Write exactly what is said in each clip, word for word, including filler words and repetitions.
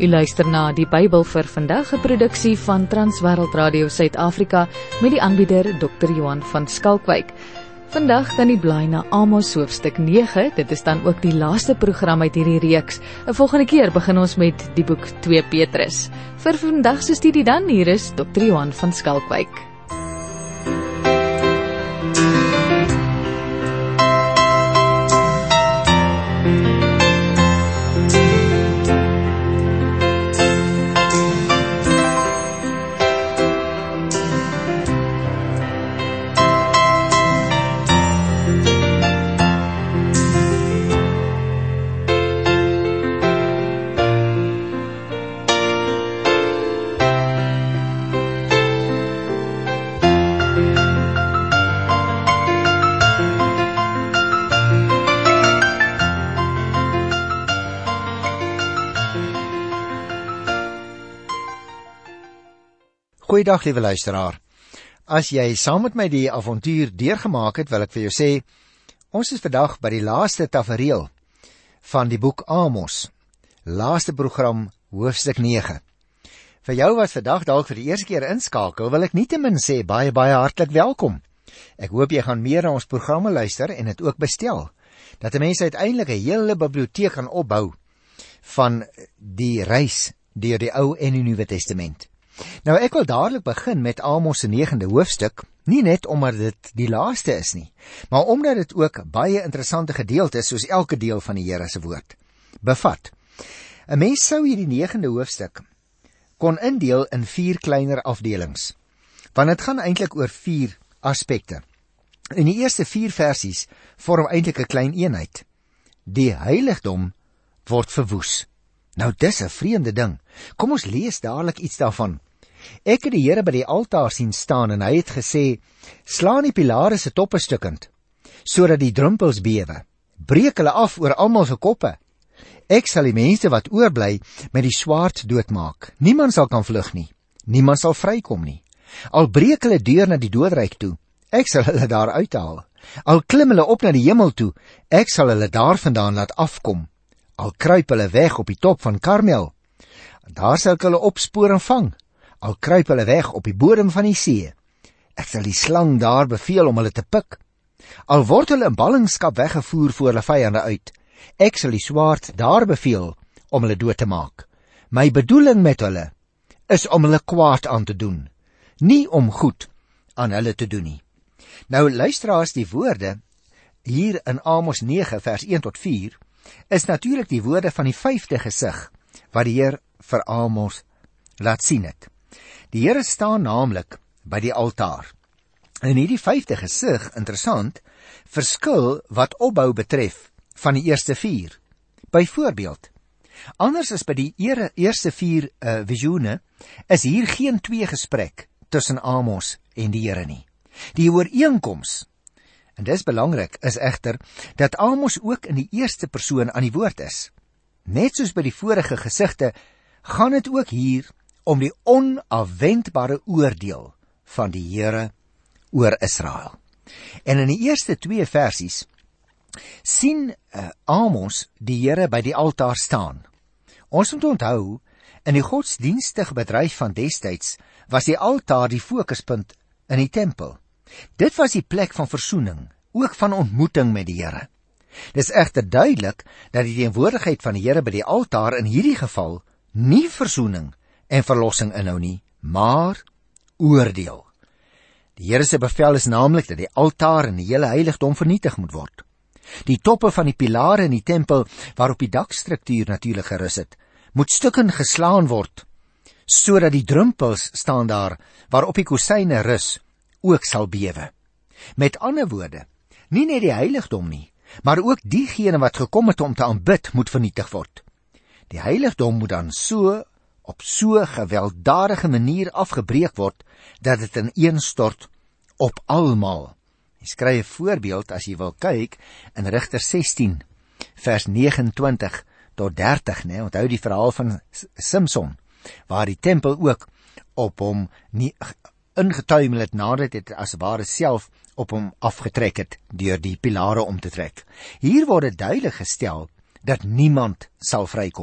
U luister na die Bybel vir vandag, 'n produksie van Transwêreld Radio Suid-Afrika met die aanbieder dokter Johan van Skalkwyk. Vandag kan u blaai na Amos hoofstuk nege, dit is dan ook die laaste program uit hierdie reeks. 'n Volgende keer begin ons met die boek twee Petrus. Vir vandag se studie dan, hier is dokter Johan van Skalkwyk. Goeiedag, liewe luisteraar. As jy saam met my die avontuur deurgemaak het, wil ek vir jou sê, ons is vandag by die laaste tafereel van die boek Amos, laaste program, hoofstuk nege. Vir jou wat vandag dalk vir die eerste keer inskakel, wil ek nietemin sê, baie, baie hartlik welkom. Ek hoop jy gaan meer na ons programme luister en het ook bestel, dat 'n mens uiteindelik 'n hele biblioteek kan opbou van die reis deur die Ou en die Nuwe Testament. Nou, ek wil dadelik begin met Amos se negende hoofstuk, nie net omdat dit die laaste is nie, maar omdat dit ook baie interessante gedeeltes, soos elke deel van die Here se woord, bevat. 'n Mens sou hierdie negende hoofstuk kon indeel in vier kleiner afdelings, want dit gaan eintlik oor vier aspekte. In die eerste vier versies vorm eintlik 'n klein eenheid. Die heiligdom word verwoes. Nou, dis 'n vreemde ding. Kom ons lees dadelik iets daarvan. Ek het die Here by die altaar sien staan en hy het gesê, slaan die pilare se toppe stukkend, sodat die drumpels bewe. Breek hulle af oor almal se koppe. Ek sal die mense wat oorbly met die swaard doodmaak. Niemand sal kan vlug nie. Niemand sal vrykom nie. Al breek hulle deur na die doodryk toe, ek sal hulle daar uithaal. Al klim hulle op na die hemel toe, ek sal hulle daarvandaan laat afkom. Al kruip hulle weg op die top van Karmel, daar sal ek hulle opspoor en vang. Al kruip hulle weg op die bodem van die see, ek sal die slang daar beveel om hulle te pik. Al word hulle in ballingskap weggevoer voor hulle vyande uit, ek sal die swaard daar beveel om hulle dood te maak. My bedoeling met hulle is om hulle kwaad aan te doen, nie om goed aan hulle te doen nie. Nou, luisteraars, die woorde hier in Amos nege vers een tot vier is natuurlik die woorde van die vyfde gesig wat die Heer vir Amos laat sien het. Die Here staan naamlik by die altaar. En hierdie vyfde gesig, interessant, verskil wat opbou betref van die eerste vier. Byvoorbeeld, anders as by die ere, eerste vier uh, visioene, is hier geen twee gesprek tussen Amos en die Here nie. Die ooreenkoms, en dis belangrik, is egter dat Amos ook in die eerste persoon aan die woord is. Net soos by die vorige gesigte, gaan dit ook hier om die onafwendbare oordeel van die Here oor Israel. En in die eerste twee versies sien uh, Amos die Here by die altaar staan. Ons moet onthou, in die godsdienstige bedryf van destyds was die altaar die fokuspunt in die tempel. Dit was die plek van versoening, ook van ontmoeting met die Here. Dis egter duidelik dat die teenwoordigheid van die Here by die altaar in hierdie geval nie versoening en verlossing inhou nie, maar oordeel. Die Here se bevel is naamlik dat die altaar en die hele heiligdom vernietig moet word. Die toppe van die pilare in die tempel, waarop die dakstruktuur natuurlik gerus het, moet stukken geslaan word, sodat die drumpels staan daar, waarop die kosyne rus, ook sal bewe. Met ander woorde, nie net die heiligdom nie, maar ook diegene wat gekom het om te aanbid, moet vernietig word. Die heiligdom moet dan so, op so gewelddadige manier afgebreek word, dat dit ineenstort op almal. Jy skryf 'n voorbeeld, as jy wil kyk, in Rigter sestien, vers negenentwintig tot dertig, né? Onthou die verhaal van Simson, waar die tempel ook op hom nie ingetuimel het, nadat het as ware self op hom afgetrek het, deur die pilare om te trek. Hier word dit duidelik gestel, dat niemand sal vrykom nie.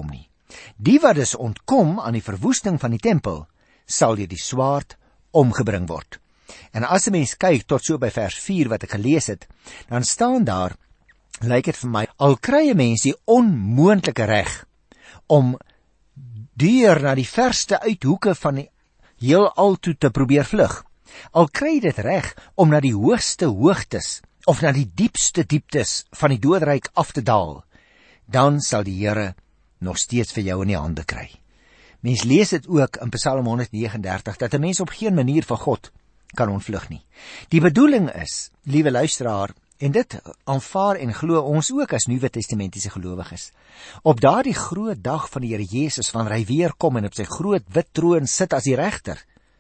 Die wat dus ontkom aan die verwoesting van die tempel, sal deur die swaard omgebring word. En as 'n mens kyk tot so by vers vier wat ek gelees het, dan staan daar, lyk dit vir my, al kry 'n mens die onmoontlike reg om deur na die verste uithoeke van die heelal toe te probeer vlug. Al kry dit reg om na die hoogste hoogtes of na die diepste dieptes van die doodryk af te daal, dan sal die Here nog steeds vir jou in die hande kry. Mens lees dit ook in Psalm honderd vyf nege, dat 'n mens op geen manier van God kan ontvlug nie. Die bedoeling is, liewe luisteraar, en dit aanvaar en glo ons ook as Nuwe Testamentiese gelowiges, op daardie groot dag van die Here Jesus, wanneer hy weer kom en op sy groot wit troon sit as die regter,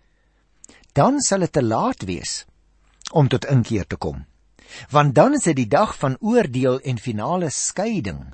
dan sal dit te laat wees om tot inkeer te kom. Want dan is dit die dag van oordeel en finale skeiding.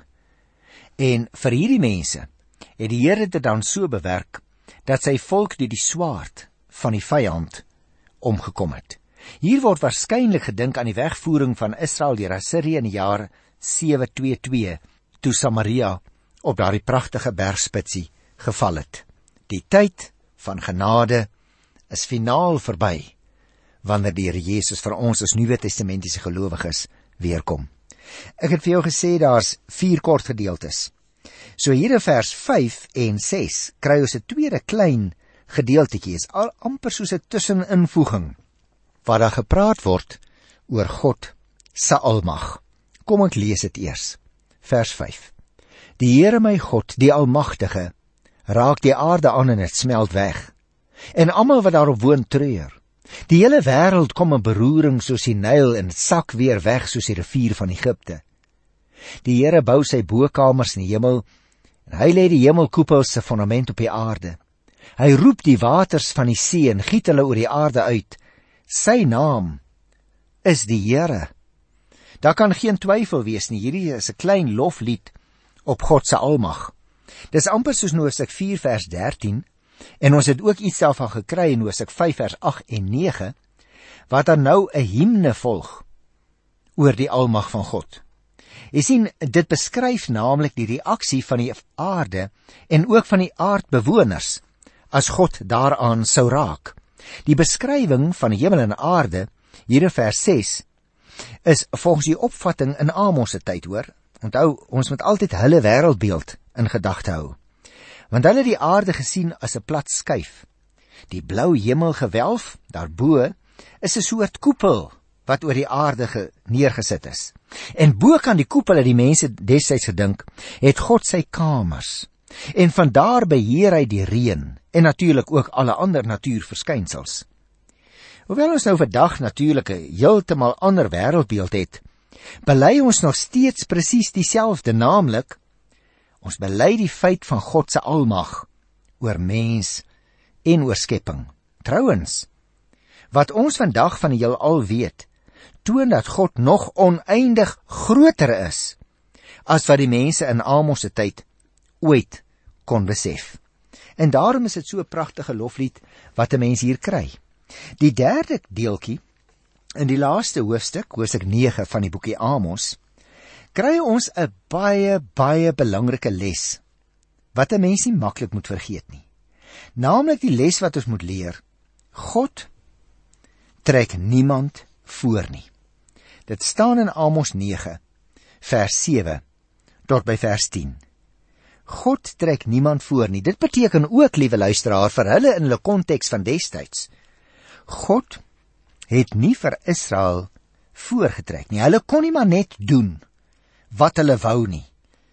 En vir hierdie mense het die Here dit dan so bewerk, dat sy volk deur die swaard van die vyand omgekom het. Hier word waarskynlik gedink aan die wegvoering van Israel deur Assirië in die jaar sewe twee twee, toe Samaria op daardie pragtige bergspitsie geval het. Die tyd van genade is finaal verby, wanneer die Here Jesus vir ons as Nuwe Testamentiese gelowiges weerkom. Ek het vir jou gesê, daar's vier kort gedeeltes. So hier in vers vyf en ses kry ons 'n tweede klein gedeeltetjie, is al amper soos 'n tusseninvoeging, waar daar gepraat word oor God se almag. Kom ek lees dit eers. Vers vyf. Die Here my God, die Almagtige, raak die aarde aan en dit smelt weg, en almal wat daarop woon treur. Die hele wêreld kom in beroering soos die Nyl en sak weer weg soos die rivier van Egipte. Die Here bou sy bokamers in die hemel, en hy lê die hemelkoepels se fondament op die aarde. Hy roep die waters van die see en giet hulle oor die aarde uit. Sy naam is die Here. Daar kan geen twyfel wees nie, hierdie is 'n klein loflied op God se almag. Dis amper soos in Hosea vier vers dertien, en ons het ook iets daarvan gekry in Hosea vyf vers agt en nege, wat dan nou 'n himne volg oor die almag van God. Jy sien, dit beskryf naamlik die reaksie van die aarde en ook van die aardbewoners as God daaraan sou raak. Die beskrywing van hemel en aarde hier in vers ses is volgens die opvatting in Amos se tyd, hoor. Onthou, ons moet altyd hulle wêreldbeeld in gedagte hou. Want hulle het die aarde gesien as 'n plat skyf. Die blou hemelgewelf daarbo is 'n soort koepel wat oor die aarde neergesit is. En bo kan die koepel, het die mense destyds gedink, het God sy kamers. En vandaar beheer hy die reën en natuurlik ook alle ander natuurverskynsels. Hoewel ons nou vandag natuurlik 'n heeltemal ander wêreldbeeld het, bely ons nog steeds presies dieselfde, naamlik ons bely die feit van God se almag oor mens en oor skepping. Trouwens, wat ons vandag van die heelal weet, toon dat God nog oneindig groter is as wat die mense in Amos se tyd ooit kon besef. En daarom is dit so 'n pragtige loflied wat 'n mens hier kry. Die derde deeltjie in die laaste hoofstuk, hoofstuk nege van die boekie Amos, kry ons 'n baie, baie belangrike les, wat 'n mens nie maklik moet vergeet nie. Naamlik die les wat ons moet leer: God trek niemand voor nie. Dit staan in Amos nege, vers sewe, tot by vers tien. God trek niemand voor nie. Dit beteken ook, liewe luisteraar, vir hulle in hulle konteks van destyds, God het nie vir Israel voorgetrek nie. Hulle kon nie maar net doen wat hulle wou nie.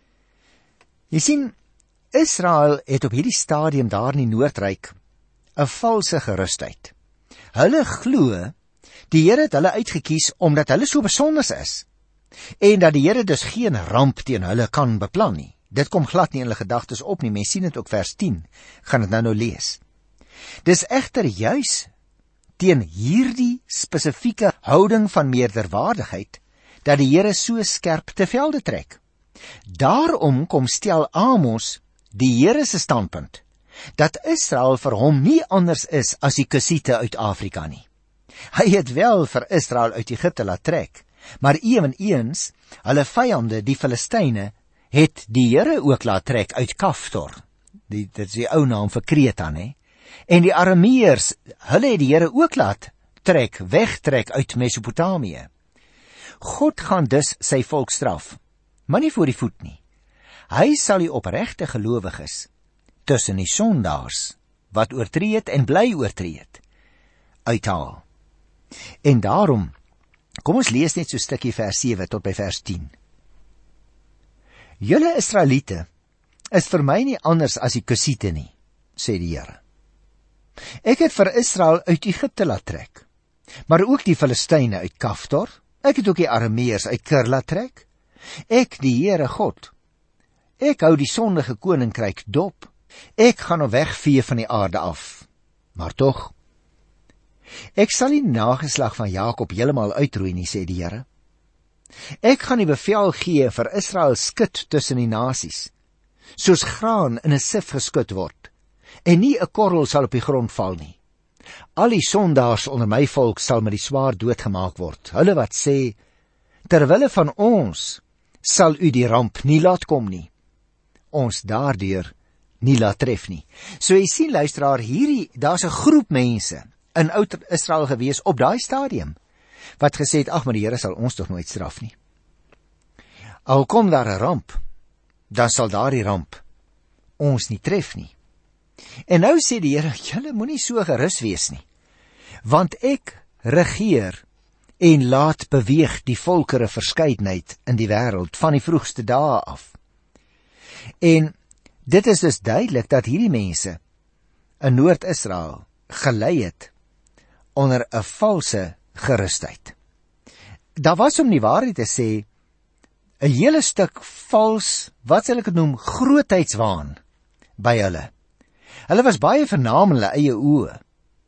Jy sien, Israel het op hierdie stadium daar in die Noordryk 'n valse gerusheid. Hulle glo die Here het hulle uitgekies omdat hulle so besonder is, en dat die Here dus geen ramp teen hulle kan beplan nie. Dit kom glad nie in hulle gedagtes op nie. Mens sien dit ook vers tien, gaan dit nou nou lees. Dis egter juis teen hierdie spesifieke houding van meerderwaardigheid dat die Here so skerp te velde trek. Daarom kom stel Amos die Here se standpunt, dat Israel vir hom nie anders is as die Kusiete uit Afrika nie. Hy het wel vir Israel uit Egipte laat trek, maar eweneens hulle vyande, die Filistyne, het die Here ook laat trek uit Kaftor. Die, dit is die ou naam vir Kreta, né? En die Arameërs, hulle het die Here ook laat trek, wegtrek uit Mesopotamië. God gaan dus sy volk straf, maar nie voor die voet nie. Hy sal die opregte gelowiges tussen die sondaars wat oortree het en bly oortree het, uithaal. En daarom, kom ons lees net so 'n stukkie vers sewe tot by vers tien. Julle Israeliete is vir my nie anders as die Kusiete nie, sê die Here. Ek het vir Israel uit Egipte laat trek, maar ook die Filistyne uit Kaftor. Ek het ook die Arameërs uit Kir laat trek. Ek, die Here God, ek hou die sondige koninkryk dop. Ek gaan hom wegvee van die aarde af. Maar tog, ek sal die nageslag van Jakob heeltemal uitroei nie, sê die Here. Ek gaan die bevel gee vir Israel skit tussen die nasies, soos graan in 'n sif geskit word, en nie 'n korrel sal op die grond val nie. Al die sondaars onder my volk sal met die swaard doodgemaak word. Hulle wat sê, terwille van ons sal u die ramp nie laat kom nie, ons daardeur nie laat tref nie. So jy sien, luisteraar, hierdie, daar's 'n groep mense in oud Israel gewees op daai stadium, wat gesê het, ag, maar die Here sal ons tog nooit straf nie. Al kom daar 'n ramp, dan sal daardie ramp ons nie tref nie. En nou sê die Here, julle moenie so gerus wees nie, want ek regeer en laat beweeg die volkere verskeidenheid in die wêreld van die vroegste dae af. En dit is dus duidelik dat hierdie mense in Noord-Israel gelei het onder 'n valse gerusheid. Daar was, om die waarheid te sê, 'n hele stuk vals, wat sal ek dit noem, grootheidswaan by hulle. Hulle was baie vernaam in hulle eie oë.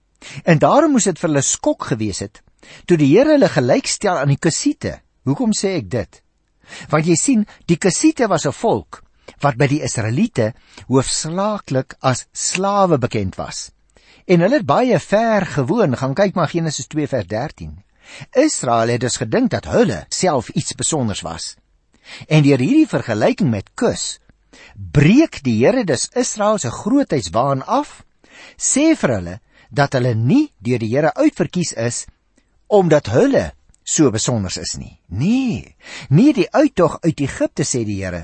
En daarom moes dit vir hulle skok gewees het, toe die Here hulle gelykstel aan die Kusiete. Hoekom sê ek dit? Want jy sien, die Kusiete was 'n volk wat by die Israeliete hoofsaaklik as slawe bekend was. En hulle het baie ver gewoon, gaan kyk maar Genesis twee vers dertien. Israel het dus gedink dat hulle self iets besonders was. En deur hierdie vergelyking met Kus, breek die Here dus Israel se grootheidswaan af, sê vir hulle dat hulle nie deur die Here uitverkies is, omdat hulle so besonders is nie. Nee, nie die uittog uit Egipte, sê die Here,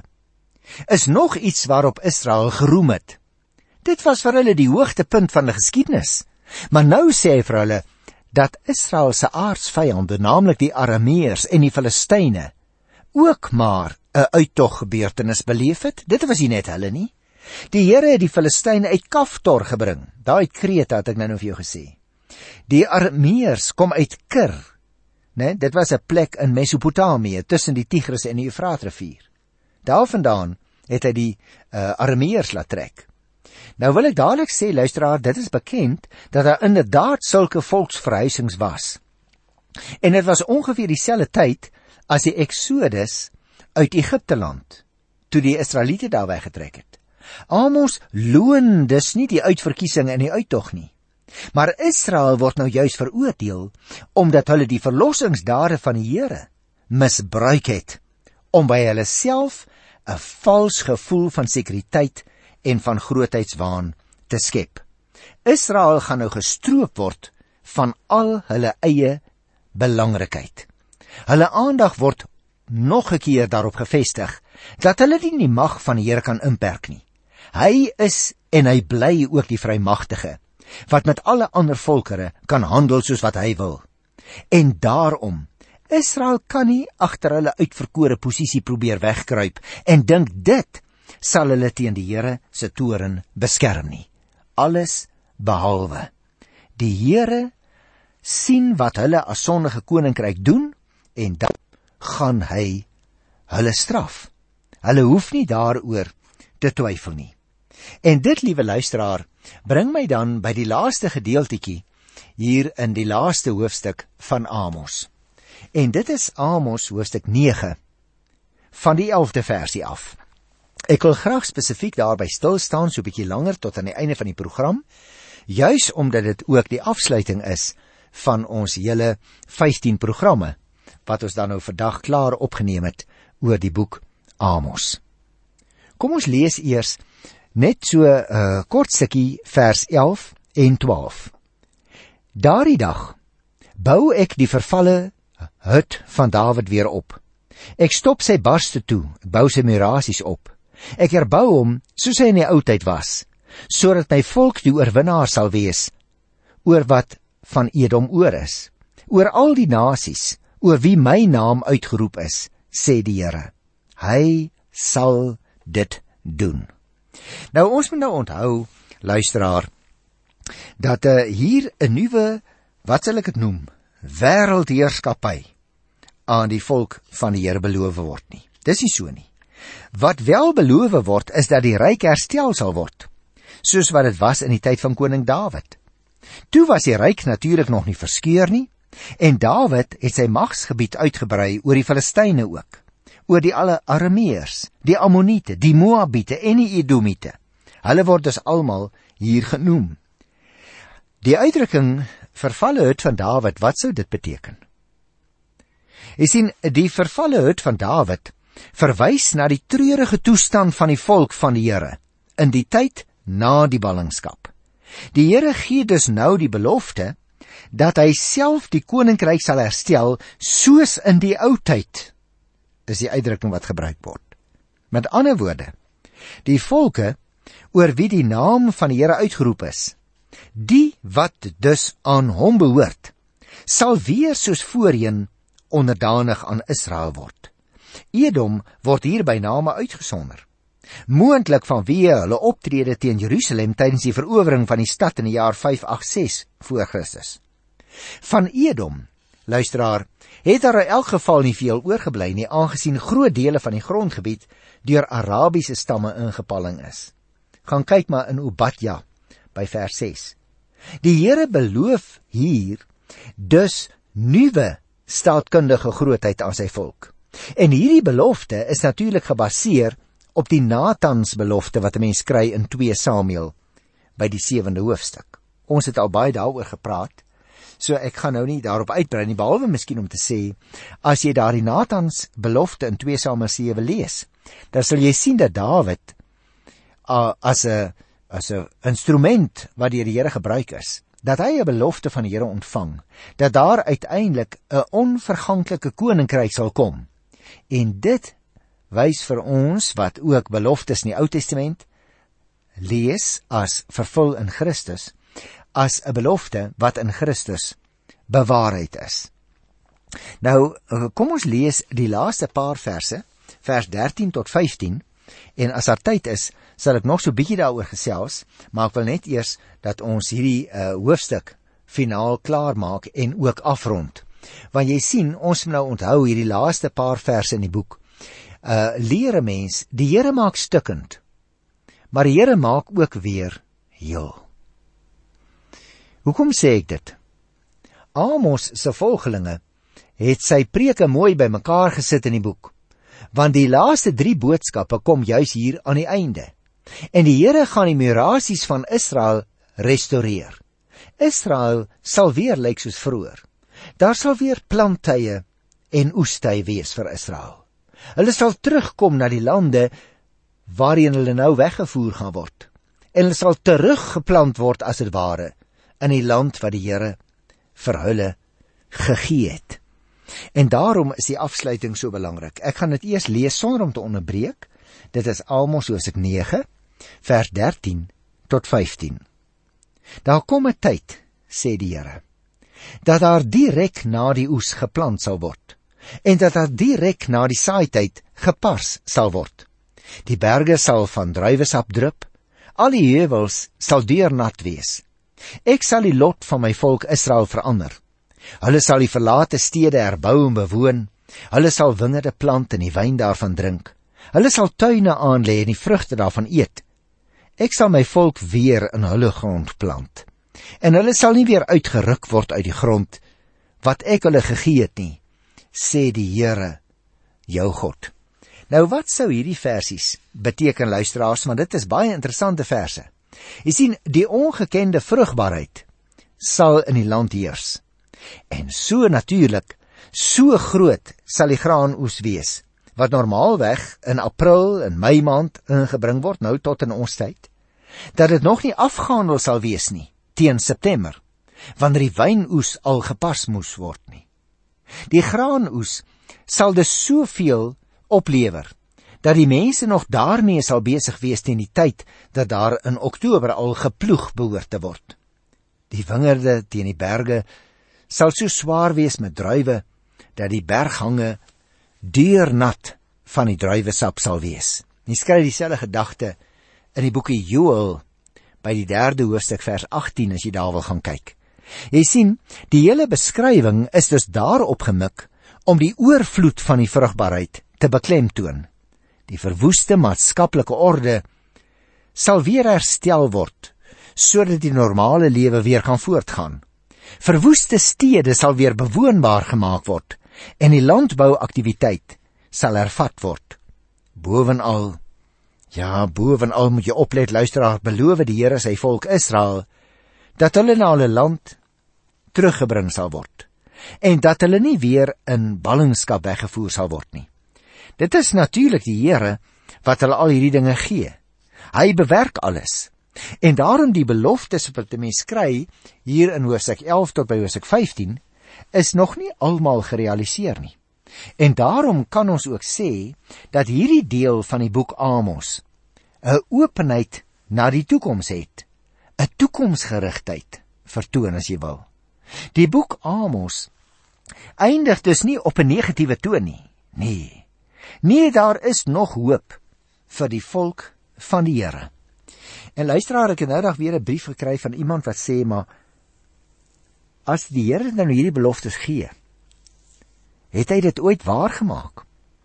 is nog iets waarop Israel geroem het. Dit was vir hulle die hoogtepunt van die geskiedenis. Maar nou sê hy vir hulle dat Israel se aardsvyande, naamlik die Arameërs en die Filistyne, ook maar 'n uittog gebeurtenis beleef het. Dit was nie net hulle nie. Die Here het die Filistyne uit Kaftor gebring. Daar uit Kreta het ek nou nou vir jou gesê. Die Arameërs kom uit Kir. Nee, dit was 'n plek in Mesopotamië tussen die Tigris en die Eufraatrivier. Daarvandaan het hy die uh, Arameërs laat trek. Nou wil ek dadelik sê, luisteraar, dit is bekend dat daar inderdaad sulke volksverhuisings was. En dit was ongeveer dieselfde tyd as die Exodus uit Egipte land, toe die Israeliete daar weggetrek het. Amos loon dus nie die uitverkiesing en die uittog nie. Maar Israel word nou juis veroordeel, omdat hulle die verlossingsdade van die Here misbruik het, om by hulle self 'n vals gevoel van sekuriteit en van grootheidswaan te skep. Israel gaan nou gestroop word van al hulle eie belangrikheid. Hulle aandag word nog 'n keer daarop gevestig, dat hulle nie die mag van die Here kan inperk nie. Hy is en hy bly ook die vrymagtige, wat met alle ander volkere kan handel soos wat hy wil. En daarom, Israel kan nie agter hulle uitverkore posisie probeer wegkruip en dink dit sal hulle teen die Here se toorn beskerm nie. Alles behalwe. Die Here sien wat hulle as sondige koninkryk doen, en dan gaan hy hulle straf. Hulle hoef nie daaroor te twyfel nie. En dit, liewe luisteraar, bring my dan by die laaste gedeeltetjie hier in die laaste hoofstuk van Amos. En dit is Amos hoofstuk nege van die elfde versie af. Ek wil graag spesifiek daarby stil staan so 'n bietjie langer tot aan die einde van die program, juis omdat dit ook die afsluiting is van ons hele vyftien programme wat ons dan nou vandag klaar opgeneem het oor die boek Amos. Kom ons lees eers net so 'n uh, kort stukkie vers elf en twaalf. Daardie dag bou ek die vervalle hut van Dawid weer op. Ek stop sy barste toe, bou sy murasies op. Ek herbou hom soos hy in die ou tyd was, sodat my volk die oorwinnaar sal wees oor wat van Edom oor is, oor al die nasies, oor wie my naam uitgeroep is, sê die Here. Hy sal dit doen. Nou ons moet nou onthou, luisteraar, dat uh, hier 'n nuwe, wat sal ek dit noem, wêreldheerskappy aan die volk van die Here beloof word nie. Dis nie so nie. Wat wel beloof word, is dat die ryk herstel sal word, soos wat dit was in die tyd van koning Dawid. Toe was die ryk natuurlik nog nie verskeur nie, en Dawid het sy magsgebied uitgebrei oor die Filistyne ook, oor die alle Arameërs, die Ammoniete, die Moabiete en die Edomiete. Hulle word dus almal hier genoem. Die uitdrukking vervalle hut van Dawid, wat sou dit beteken? Jy sien, die vervalle hut van Dawid verwys na die treurige toestand van die volk van die Here in die tyd na die ballingskap. Die Here gee dus nou die belofte dat hy self die koninkryk sal herstel soos in die ou tyd, is die uitdrukking wat gebruik word. Met ander woorde, die volke oor wie die naam van die Here uitgeroep is, die wat dus aan hom behoort, sal weer soos voorheen onderdanig aan Israel word. Edom word hier by name uitgesonder, moontlik vanweë hulle optrede teen Jerusalem tydens die verowering van die stad in die jaar vyf agt ses voor Christus. Van Edom, luisteraar, het daar in elk geval nie veel oorgebly nie, aangesien groot dele van die grondgebied deur Arabiese stamme ingepalling is. Gaan kyk maar in Obadja by vers ses. Die Here beloof hier dus nuwe staatkundige grootheid aan sy volk. En hierdie belofte is natuurlik gebaseer op die Natans belofte wat 'n mens kry in twee Samuel by die sewende hoofstuk. Ons het al baie daaroor gepraat, so ek gaan nou nie daarop uitbrei nie, behalwe miskien om te sê, as jy daardie Natans belofte in twee Samuel sewe lees, dan sal jy sien dat Dawid uh, as 'n as 'n instrument wat deur die Here gebruik is, dat hy 'n belofte van die Here ontvang, dat daar uiteindelik 'n onverganklike koninkryk sal kom. En dit wys vir ons wat ook beloftes in die Ou Testament lees as vervul in Christus, as 'n belofte wat in Christus bewaarheid is. Nou, kom ons lees die laaste paar verse, vers dertien tot vyftien, en as daar tyd is, sal ek nog so bietjie daaroor gesels, maar ek wil net eers dat ons hierdie uh, hoofstuk finaal klaar maak en ook afrond. Want jy sien, ons moet nou onthou hierdie laaste paar verse in die boek. Uh, leer 'n mens, die Here maak stukkend, maar die Here maak ook weer heel. Hoekom sê ek dit? Amos se volgelinge het sy preke mooi bymekaar gesit in die boek, want die laaste drie boodskappe kom juis hier aan die einde. En die Here gaan die murasies van Israel restoreer. Israel sal weer lyk soos vroeër. Daar sal weer planttye en oestye wees vir Israel. Hulle sal terugkom na die lande waarheen hulle nou weggevoer gaan word. En hulle sal teruggeplant word as dit ware in die land wat die Here vir hulle gegee het. En daarom is die afsluiting so belangrik. Ek gaan dit eers lees sonder om te onderbreek. Dit is Amos hoofstuk nege, vers dertien tot vyftien. Daar kom 'n tyd, sê die Here, dat daar direk na die oes geplant sal word, en dat daar direk na die saaityd gepars sal word. Die berge sal van druiwesap drup, al die heuwels sal deurnat wees. Ek sal die lot van my volk Israel verander. Hulle sal die verlate stede herbou en bewoon, hulle sal wingerde plant en die wyn daarvan drink. Hulle sal tuine aanlê en die vrugte daarvan eet. Ek sal my volk weer in hulle grond plant, en hulle sal nie weer uitgeruk word uit die grond, wat ek hulle gegee het nie, sê die Here, jou God. Nou wat sou hierdie versies beteken, luisteraars, want dit is baie interessante verse. Jy sien, die ongekende vrugbaarheid sal in die land heers. En so natuurlik, so groot sal die graanoes wees, wat normaalweg in April en Mei maand ingebring word, nou tot in ons tyd, dat dit nog nie afgehandel sal wees nie, teen September, wanneer die wynoes al gepas moes word nie. Die graanoes sal dus soveel oplewer, dat die mense nog daarmee sal besig wees teen die tyd, dat daar in Oktober al geploeg behoort te word. Die wingerde teen die berge sal so swaar wees met druiwe, dat die berghange deurnat van die druiwesap sal wees. Jy skryf dieselfde gedagte in die boekie Joël, by die derde hoofstuk vers agttien, as jy daar wil gaan kyk. Jy sien, die hele beskrywing is dus daarop gemik, om die oorvloed van die vrugbaarheid te beklemtoon. Die verwoeste maatskaplike orde sal weer herstel word, sodat die normale lewe weer kan voortgaan. Verwoeste stede sal weer bewoonbaar gemaak word, en die landbouaktiwiteit sal hervat word. Bovenal, ja, bovenal moet jy oplet, luisteraar, beloof die Here sy volk Israel, dat hulle na hulle land teruggebring sal word, en dat hulle nie weer in ballingskap weggevoer sal word nie. Dit is natuurlik die Here wat hulle al hierdie dinge gee. Hy bewerk alles, en daarom die beloftes wat die mens kry, hier in hoofstuk elf tot by hoofstuk vyftien, is nog nie almal gerealiseer nie. En daarom kan ons ook sê, dat hierdie deel van die boek Amos 'n openheid na die toekoms het, 'n toekomsgerigtheid vertoon as jy wil. Die boek Amos eindig dus nie op 'n negatiewe toon nie. Nee, nee, daar is nog hoop vir die volk van die Here. En luisteraar, ek het nou dag weer 'n brief gekry van iemand wat sê, maar as die Here nou hierdie beloftes gee, het hy dit ooit waargemaak?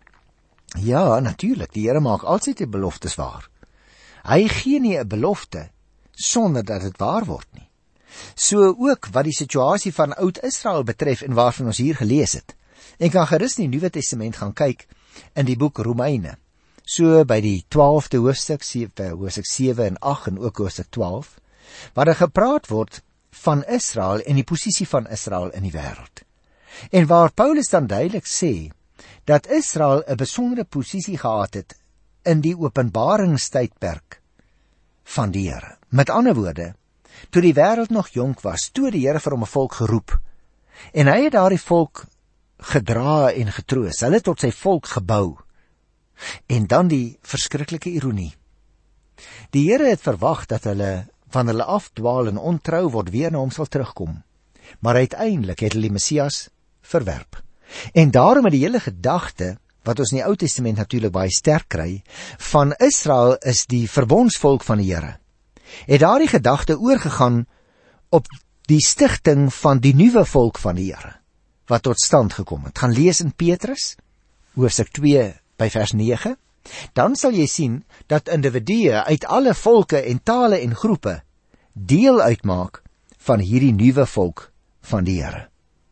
Ja, natuurlik, die Here maak altyd die beloftes waar. Hy gee nie 'n belofte sonder dat dit waar word nie. So ook wat die situasie van Oud-Israel betref en waarvan ons hier gelees het. En kan gerus in die Nuwe Testament gaan kyk in die boek Romeine. So by die twaalfde hoofstuk, hoofstuk sewe en agt en ook hoofstuk twaalf, waar er gepraat word van Israel en die posisie van Israel in die wêreld. En waar Paulus dan duidelik sê, dat Israel 'n besondere posisie gehad het in die openbaringstydperk van die Here. Met ander woorde, toe die wêreld nog jonk was, toe die Here vir hom 'n volk geroep, en hy het daardie volk gedra en getroos, hulle tot sy volk gebou, en dan die verskriklike ironie. Die Here het verwag dat hulle, van hulle afdwaal en ontrou word, weer na hom sal terugkom, maar uiteindelik het hulle die Messias verwerp. En daarom het die hele gedagte, wat ons in die Ou Testament natuurlik baie sterk kry, van Israel is die verbondsvolk van die Here, het daardie gedagte oorgegaan op die stigting van die nuwe volk van die Here, wat tot stand gekom het. Gaan lees in Petrus, hoofstuk twee by vers nege, dan sal jy sien dat individue uit alle volke en tale en groepe deel uitmaak van hierdie nuwe volk van die Here.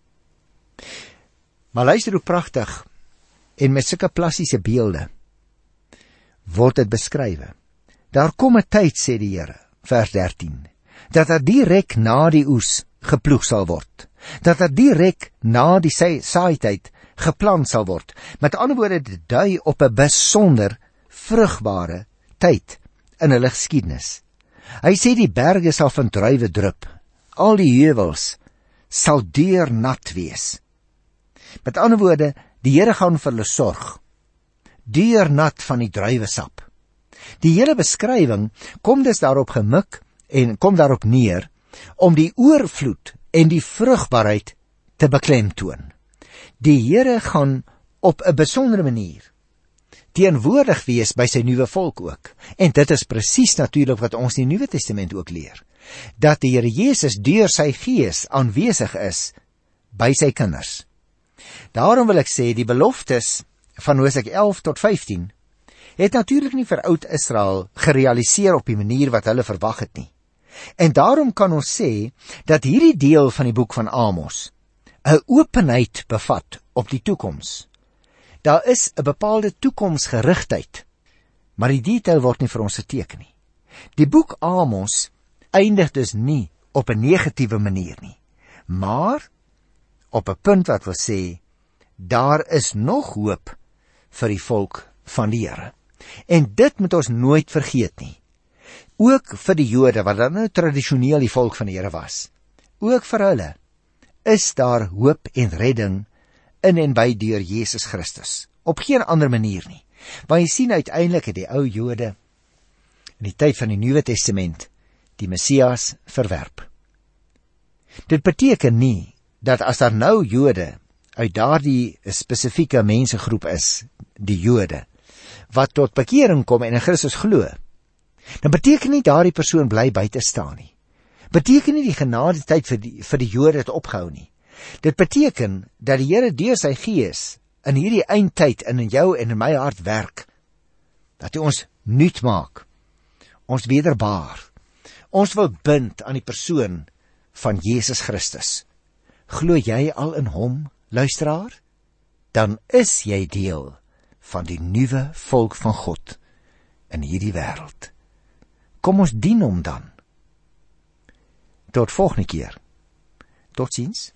Maar luister hoe pragtig en met sulke plastiese beelde word dit beskrywe. Daar kom 'n tyd, sê die Here, vers dertien, dat daar direk na die oes geploeg sal word, dat daar direk na die saaityd geplant sal word. Met ander woorde, dit dui op 'n besonder vrugbare tyd in hulle geskiedenis. Hy sê die berge sal van druiwe drup, al die heuwels sal deurnat wees. Met ander woorde, die Here gaan vir hulle sorg, deurnat van die druiwesap. Die hele beskrywing kom dus daarop gemik en kom daarop neer om die oorvloed en die vrugbaarheid te beklemtoon. Die Here gaan op 'n besondere manier teenwoordig wees by sy nuwe volk ook. En dit is presies natuurlik wat ons in die Nuwe Testament ook leer, dat die Here Jesus deur sy Gees aanwesig is by sy kinders. Daarom wil ek sê, die beloftes van hoofstuk elf tot vyftien het natuurlik nie vir Oud-Israel gerealiseer op die manier wat hulle verwag het nie. En daarom kan ons sê, dat hierdie deel van die boek van Amos 'n openheid bevat op die toekoms. Daar is 'n bepaalde toekomsgerigtheid, maar die detail word nie vir ons geteken nie. Die boek Amos eindig dus nie op 'n negatiewe manier nie, maar op 'n punt wat wil sê, daar is nog hoop vir die volk van die Here. En dit moet ons nooit vergeet nie. Ook vir die Jode, wat dan nou tradisioneel die volk van die Here was, ook vir hulle, is daar hoop en redding in en by deur Jesus Christus. Op geen ander manier nie. Want jy sien uiteindelik het die ou Jode in die tyd van die Nuwe Testament die Messias verwerp. Dit beteken nie dat as daar nou Jode uit daardie spesifieke mensegroep is, die Jode, wat tot bekering kom en in Christus glo, dan beteken nie daardie persoon bly buite staan nie. Beteken nie die genade tyd vir die, vir die Jode het opgehou nie. Dit beteken dat die Here deur sy Gees in hierdie eindtyd in jou en in my hart werk, dat hy ons nuut maak, ons wederbaar, ons wil bind aan die persoon van Jesus Christus. Glo jy al in hom, luisteraar? Dan is jy deel van die nuwe volk van God in hierdie wêreld. Kom ons dien hom dan. Tot volgende keer. Totsiens.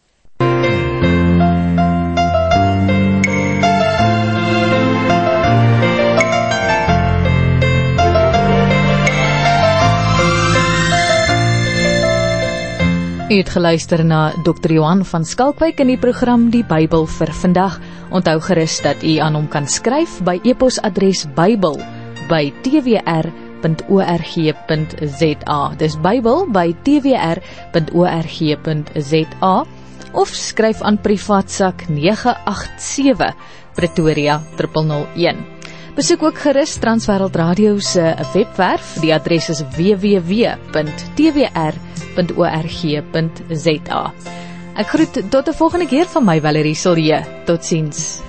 U het geluister na dokter Johan van Skalkwyk in die program Die Bybel vir vandag. Onthou gerus dat u aan hom kan skryf by e-posadres bybel by t w r punt org punt z a. Dis Bybel by t w r punt org punt z a of skryf aan privaatsak nege agt sewe Pretoria nul nul nul een. Besoek ook gerus Transwêreld Radio se webwerf. Die adres is w w w punt t w r punt org punt z a. Ek groet tot 'n volgende keer van my Valerie Silje. Totsiens.